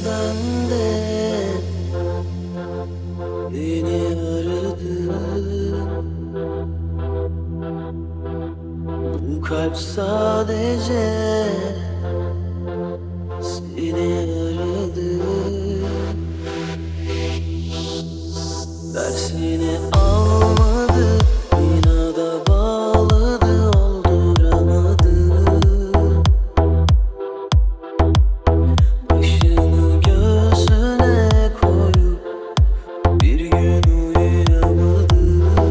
ben de beni aradın. Bu kalp sadece seni aradı. Dersini almadı, inada bağladı, olduramadı. Başını göğsüne koyup bir gün uyuyamadı.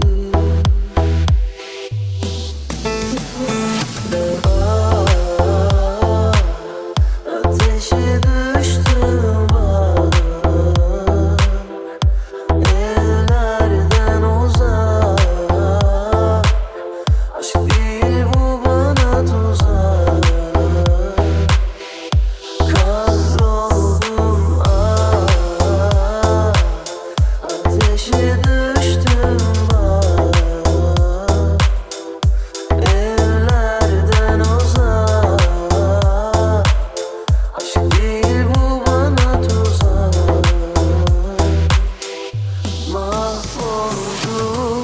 Ateşe düştüm bak, ellerden uzak. Aşk değil bu bana tuzak. Kahroldum ateşe düştüm bak, ellerden uzak. Aşk değil bu bana tuzak. Mahvoldum.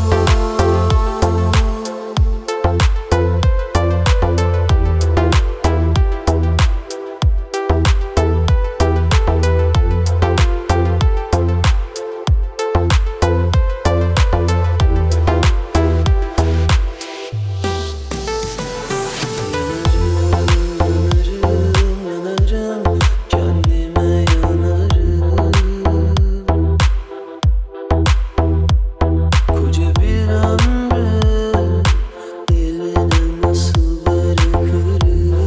Yanarım, kendime yanarım. Koca bir ömrü eline nasıl bırakırım?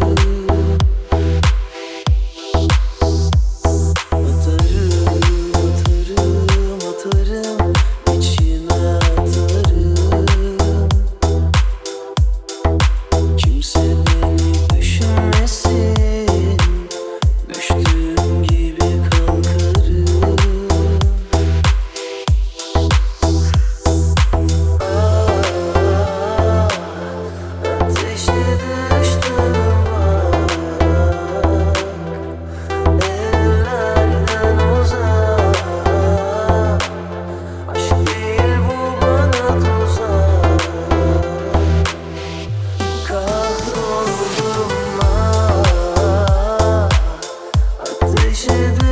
Atarım, içime atarım. Kimse beni düşünmesin, düştüğüm gibi kalkarım. Ateşe düştüm bak, ellerden uzak. Aşk değil bu bana tuzak. Kahroldum ateşe düştüm.